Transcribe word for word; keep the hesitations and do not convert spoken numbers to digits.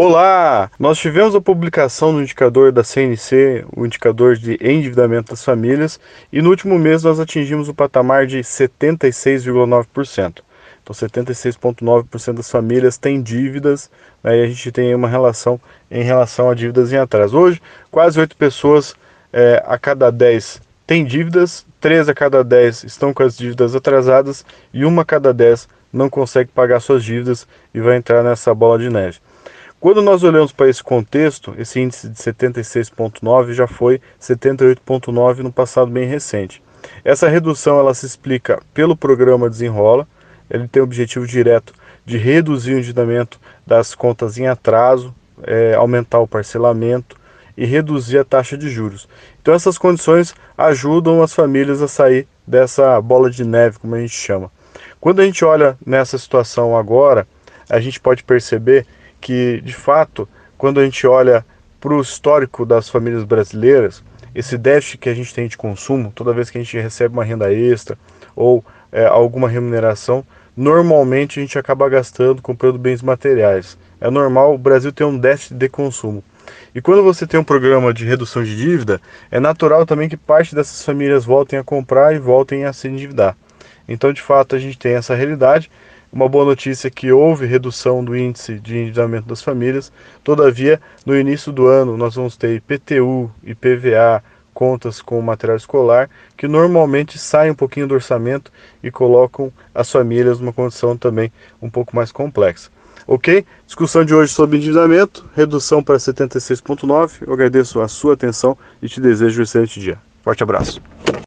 Olá! Nós tivemos a publicação do indicador da C N C, o indicador de endividamento das famílias, e no último mês nós atingimos o patamar de setenta e seis vírgula nove por cento. Então, setenta e seis vírgula nove por cento das famílias têm dívidas, né, e a gente tem uma relação em relação a dívidas em atraso. Hoje, quase oito pessoas é, a cada dez têm dívidas, três a cada dez estão com as dívidas atrasadas e uma a cada dez não consegue pagar suas dívidas e vai entrar nessa bola de neve. Quando nós olhamos para esse contexto, esse índice de setenta e seis vírgula nove já foi setenta e oito vírgula nove no passado bem recente. Essa redução ela se explica pelo programa Desenrola. Ele tem o objetivo direto de reduzir o endividamento das contas em atraso, é, aumentar o parcelamento e reduzir a taxa de juros. Então essas condições ajudam as famílias a sair dessa bola de neve, como a gente chama. Quando a gente olha nessa situação agora, a gente pode perceber que, de fato, quando a gente olha para o histórico das famílias brasileiras, esse déficit que a gente tem de consumo, toda vez que a gente recebe uma renda extra ou é, alguma remuneração, normalmente a gente acaba gastando, comprando bens materiais. É normal o Brasil ter um déficit de consumo. E quando você tem um programa de redução de dívida, é natural também que parte dessas famílias voltem a comprar e voltem a se endividar. Então, de fato, a gente tem essa realidade. Uma boa notícia é que houve redução do índice de endividamento das famílias. Todavia, no início do ano, nós vamos ter I P T U, I P V A, contas com material escolar, que normalmente saem um pouquinho do orçamento e colocam as famílias numa condição também um pouco mais complexa. Ok? Discussão de hoje sobre endividamento, redução para setenta e seis vírgula nove. Eu agradeço a sua atenção e te desejo um excelente dia. Forte abraço.